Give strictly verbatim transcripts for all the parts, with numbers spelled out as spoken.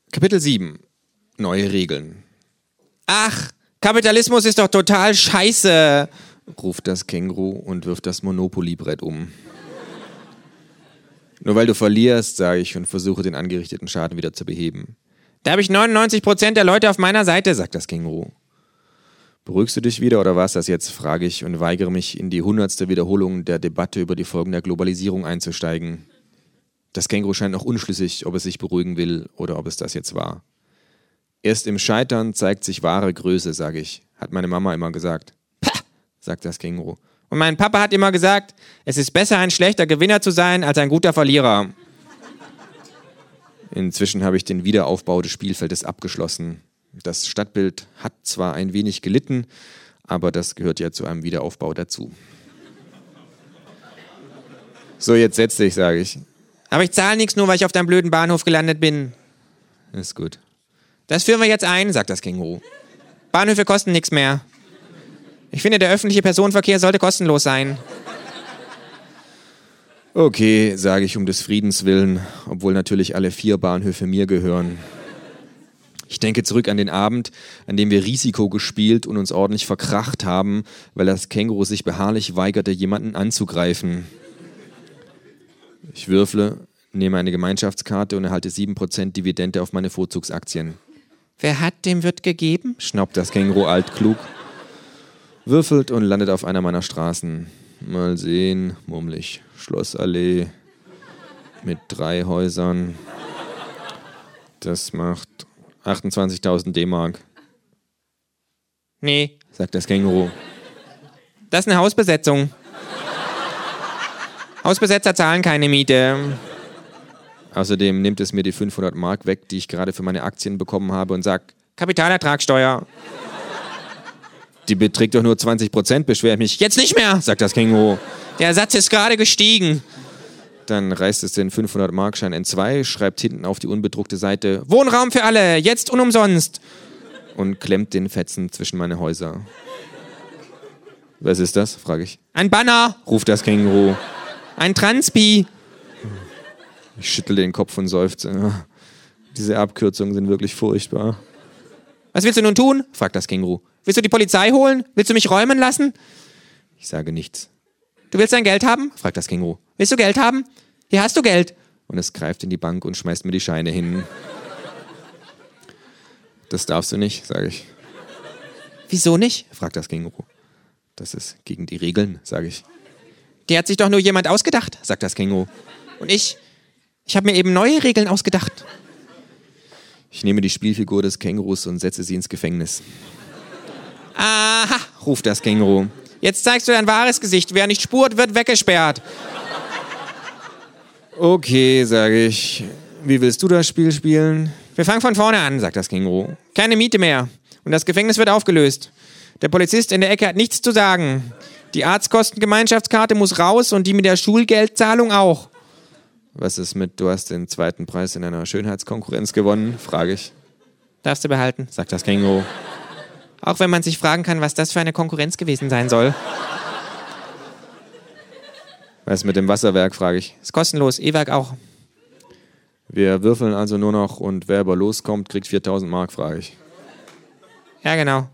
Kapitel sieben. Neue Regeln. Ach, Kapitalismus ist doch total scheiße, ruft das Känguru und wirft das Monopoly-Brett um. Nur weil du verlierst, sage ich und versuche den angerichteten Schaden wieder zu beheben. Da habe ich neunundneunzig Prozent der Leute auf meiner Seite, sagt das Känguru. Beruhigst du dich wieder oder was das jetzt, frage ich und weigere mich, in die hundertste Wiederholung der Debatte über die Folgen der Globalisierung einzusteigen. Das Känguru scheint noch unschlüssig, ob es sich beruhigen will oder ob es das jetzt war. Erst im Scheitern zeigt sich wahre Größe, sage ich, hat meine Mama immer gesagt. Pah, sagt das Känguru. Und mein Papa hat immer gesagt, es ist besser, ein schlechter Gewinner zu sein, als ein guter Verlierer. Inzwischen habe ich den Wiederaufbau des Spielfeldes abgeschlossen. Das Stadtbild hat zwar ein wenig gelitten, aber das gehört ja zu einem Wiederaufbau dazu. So, jetzt setz dich, sage ich. Aber ich zahle nichts, nur weil ich auf deinem blöden Bahnhof gelandet bin. Ist gut. Das führen wir jetzt ein, sagt das Känguru. Bahnhöfe kosten nichts mehr. Ich finde, der öffentliche Personenverkehr sollte kostenlos sein. Okay, sage ich um des Friedens willen, obwohl natürlich alle vier Bahnhöfe mir gehören. Ich denke zurück an den Abend, an dem wir Risiko gespielt und uns ordentlich verkracht haben, weil das Känguru sich beharrlich weigerte, jemanden anzugreifen. Ich würfle, nehme eine Gemeinschaftskarte und erhalte sieben Prozent Dividende auf meine Vorzugsaktien. Wer hat, dem wird gegeben, schnaubt das Känguru altklug. Würfelt und landet auf einer meiner Straßen. Mal sehen, murmelig. Schlossallee mit drei Häusern. Das macht achtundzwanzigtausend D-Mark. Nee, sagt das Känguru. Das ist eine Hausbesetzung. Hausbesetzer zahlen keine Miete. Außerdem nimmt es mir die fünfhundert Mark weg, die ich gerade für meine Aktien bekommen habe und sagt, Kapitalertragssteuer. Die beträgt doch nur zwanzig Prozent, beschwere ich mich. Jetzt nicht mehr, sagt das Känguru. Der Satz ist gerade gestiegen. Dann reißt es den fünfhundert Mark Schein in zwei, schreibt hinten auf die unbedruckte Seite Wohnraum für alle, jetzt und umsonst. Und klemmt den Fetzen zwischen meine Häuser. Was ist das, frage ich. Ein Banner, ruft das Känguru. Ein Transpi. Ich schüttel den Kopf und seufze. Diese Abkürzungen sind wirklich furchtbar. Was willst du nun tun, fragt das Känguru. Willst du die Polizei holen? Willst du mich räumen lassen? Ich sage nichts. Du willst dein Geld haben? Fragt das Känguru. Willst du Geld haben? Hier hast du Geld. Und es greift in die Bank und schmeißt mir die Scheine hin. Das darfst du nicht, sage ich. Wieso nicht? Fragt das Känguru. Das ist gegen die Regeln, sage ich. Die hat sich doch nur jemand ausgedacht, sagt das Känguru. Und ich, ich habe mir eben neue Regeln ausgedacht. Ich nehme die Spielfigur des Kängurus und setze sie ins Gefängnis. Aha, ruft das Känguru. Jetzt zeigst du dein wahres Gesicht. Wer nicht spurt, wird weggesperrt. Okay, sage ich. Wie willst du das Spiel spielen? Wir fangen von vorne an, sagt das Känguru. Keine Miete mehr. Und das Gefängnis wird aufgelöst. Der Polizist in der Ecke hat nichts zu sagen. Die Arztkostengemeinschaftskarte muss raus und die mit der Schulgeldzahlung auch. Was ist mit, du hast den zweiten Preis in einer Schönheitskonkurrenz gewonnen, frage ich. Darfst du behalten, sagt das Känguru. Auch wenn man sich fragen kann, was das für eine Konkurrenz gewesen sein soll. Was mit dem Wasserwerk, frage ich. Ist kostenlos, E-Werk auch. Wir würfeln also nur noch und wer aber loskommt, kriegt viertausend Mark, frage ich. Ja, genau.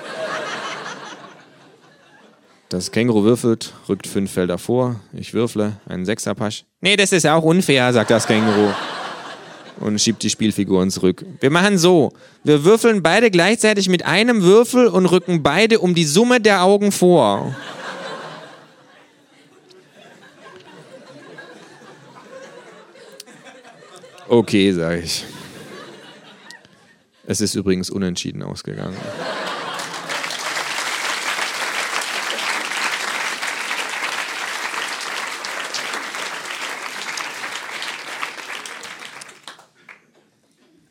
Das Känguru würfelt, rückt fünf Felder vor. Ich würfle, einen Sechserpasch. Nee, das ist auch unfair, sagt das Känguru. Und schiebt die Spielfiguren zurück. Wir machen so. Wir würfeln beide gleichzeitig mit einem Würfel und rücken beide um die Summe der Augen vor. Okay, sage ich. Es ist übrigens unentschieden ausgegangen.